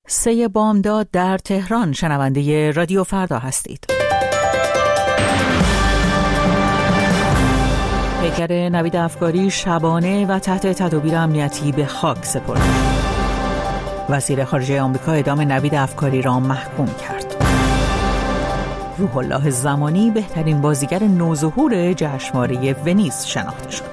3 بامداد در تهران. شنونده رادیو فردا هستید. پیکر نوید افکاری شبانه و تحت تدابیر امنیتی به خاک سپرد. وزیر خارجه آمریکا اعدام نوید افکاری را محکوم کرد. روح الله زمانی بهترین بازیگر نوظهور جشنواره ونیز شناخته شد.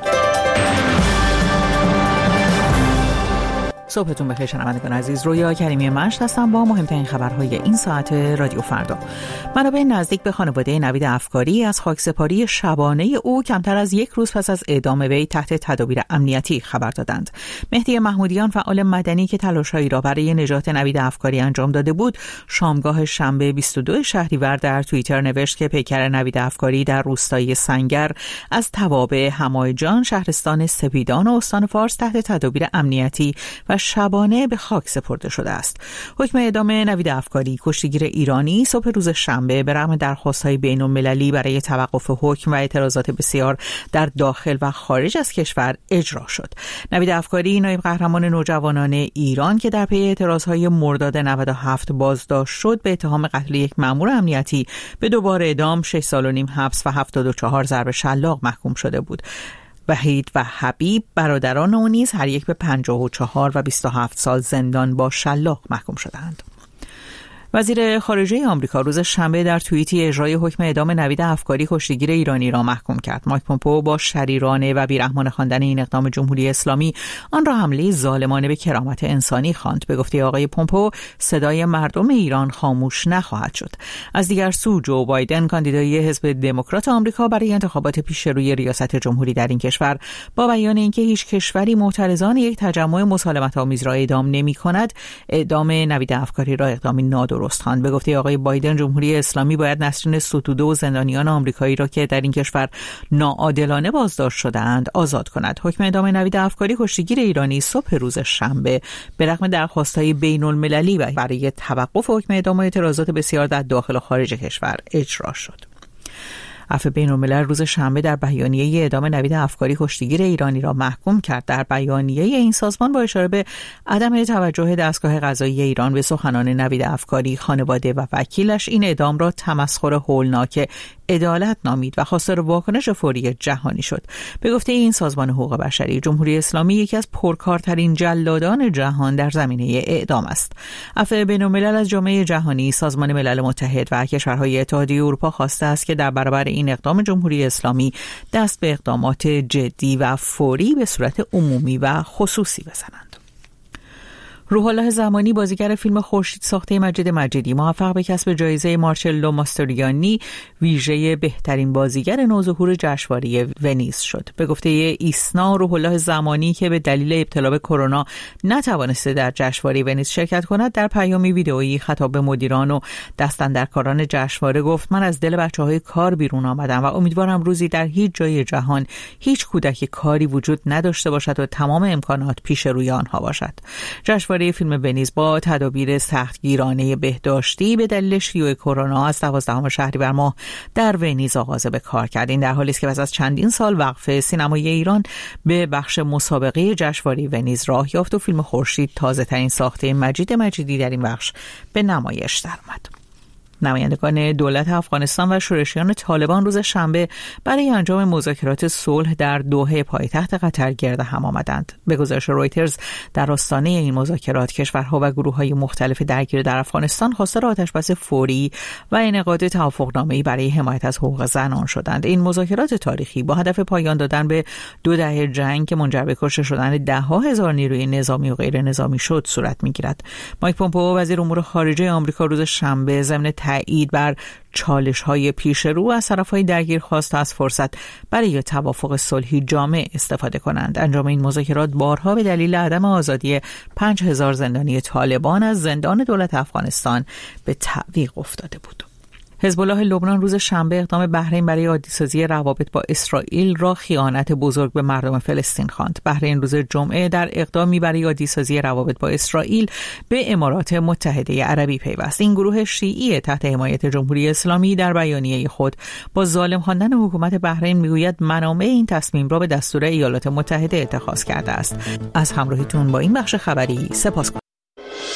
صبحتون بخیر شنوندگان عزیز. رویا کریمی مشت هستم با مهمترین خبرهای این ساعت رادیو فردا. منابع نزدیک به خانواده نوید افکاری از خاکسپاری شبانه او کمتر از 1 روز پس از اعدام وی تحت تدابیر امنیتی خبر دادند. مهدی محمودیان فعال مدنی که تلاش‌هایی را برای نجات نوید افکاری انجام داده بود، شامگاه شنبه 22 شهریور در توییتر نوشت که پیکر نوید افکاری در روستای سنگر از توابع همایجان، شهرستان سپیدان و استان فارس تحت تدابیر امنیتی و شبانه به خاک سپرده شده است. حکم اعدام نوید افکاری، کشتیگیر ایرانی، صبح روز شنبه به رغم درخواست‌های بین‌المللی برای توقف حکم و اعتراضات بسیار در داخل و خارج از کشور اجرا شد. نوید افکاری نایب قهرمان نوجوانان ایران که در پی اعتراضهای مرداد 97 بازداشت شد، به اتهام قتل یک مأمور امنیتی به 2 بار اعدام، 6 سال و نیم حبس و 74 ضرب شلاق محکوم شده بود. وحید و حبیب برادران او نیز هر یک به 54 و 27 سال زندان با شلاق محکوم شدند. وزیر خارجه آمریکا روز شنبه در توییتی اجرای حکم اعدام نوید افکاری، کشتیگیر ایرانی را محکوم کرد. مایک پومپئو با شریرانه و بیرحمانه خواندن این اقدام جمهوری اسلامی آن را حمله ظالمانه به کرامت انسانی خواند. به گفته آقای پومپئو، صدای مردم ایران خاموش نخواهد شد. از دیگر سو، جو بایدن کاندیدای حزب دموکرات آمریکا برای انتخابات پیشروی ریاست جمهوری در این کشور با بیان اینکه هیچ کشوری معترضان یک تجمع مسالمت‌آمیز را اعدام نمی‌کند، اعدام نوید افکاری را اقدامی نادرست خواند. به گفته آقای بایدن، جمهوری اسلامی باید نسرین ستوده و زندانیان آمریکایی را که در این کشور ناعادلانه بازداشت شده‌اند آزاد کند. حکم اعدام نوید افکاری، کشتیگیر ایرانی، صبح روز شنبه به رغم درخواست‌های بین‌المللی و برای توقف حکم اعدام و اعتراضات بسیار در داخل و خارج کشور اجرا شد. عفو بین‌الملل روز شنبه در بیانیه اعدام نوید افکاری، کشتیگیر ایرانی را محکوم کرد. در بیانیه این سازمان با اشاره به عدم توجه دستگاه قضایی ایران به سخنان نوید افکاری، خانواده و وکیلش، این اعدام را تمسخر هولناک عدالت نامید و خواستار واکنش فوری جهانی شد. به گفته این سازمان حقوق بشری، جمهوری اسلامی یکی از پرکارترین جلادان جهان در زمینه اعدام است. عفو بین‌الملل از جامعه جهانی، سازمان ملل متحد و کشورهای اتحادیه اروپا خواسته است که در برابر این اقدام جمهوری اسلامی دست به اقدامات جدی و فوری به صورت عمومی و خصوصی بزنند. روح الله زمانی، بازیگر فیلم خورشید ساخته مجید مجیدی، موفق به کسب جایزه مارچلو ماستریانی ویژه بهترین بازیگر نوظهور جشنواره ونیز شد. به گفته ایسنا، روح الله زمانی که به دلیل ابتلا به کرونا نتوانسته در جشنواره ونیز شرکت کند، در پیامی ویدئویی خطاب به مدیران و دستاندرکاران جشنواره گفت: من از دل بچه‌های کار بیرون آمدم و امیدوارم روزی در هیچ جای جهان هیچ کودکی کاری وجود نداشته باشد و تمام امکانات پیش روی آنها باشد. جشنواره فیلم ونیز با تدابیر سختگیرانه بهداشتی به دلیل شیوع کرونا از 12 شهریور ماه در ونیز آغاز به کار کرد. این در حالی است که پس از چندین سال وقفه، سینمای ایران به بخش مسابقه جشنواره ونیز راه یافت و فیلم خورشید، تازه‌ترین ساخته مجید مجیدی، در این بخش به نمایش درآمد. نمایندگان دولت افغانستان و شورشیان طالبان روز شنبه برای انجام مذاکرات صلح در دوحه پایتخت قطر گرد هم آمدند. به گزارش رویترز، در آستانه این مذاکرات کشورها و گروه‌های مختلف درگیر در افغانستان خواستار آتشبس فوری و انعقاد توافقنامه‌ای برای حمایت از حقوق زنان شدند. این مذاکرات تاریخی با هدف پایان دادن به 2 دهه جنگ که منجر به کشته شدن 10,000 نیروی نظامی و غیر نظامی شد صورت می‌گیرد. مایک پومپئو، وزیر امور خارجه آمریکا، روز شنبه ضمن تأیید بر چالش‌های پیش رو از طرف‌های درگیر خواست از فرصت برای توافق صلحی جامع استفاده کنند. انجام این مذاکرات بارها به دلیل عدم آزادی 5000 زندانی طالبان از زندان دولت افغانستان به تعویق افتاده بود. حزب الله لبنان روز شنبه اقدام بحرین برای عادی‌سازی روابط با اسرائیل را خیانت بزرگ به مردم فلسطین خواند. بحرین روز جمعه در اقدامی برای عادی‌سازی روابط با اسرائیل به امارات متحده عربی پیوست. این گروه شیعی تحت حمایت جمهوری اسلامی در بیانیه خود با ظالم خواندن حکومت بحرین میگوید منابع این تصمیم را به دستور ایالات متحده اتخاذ کرده است. از همراهیتون با این بخش خبری سپاسگزارم.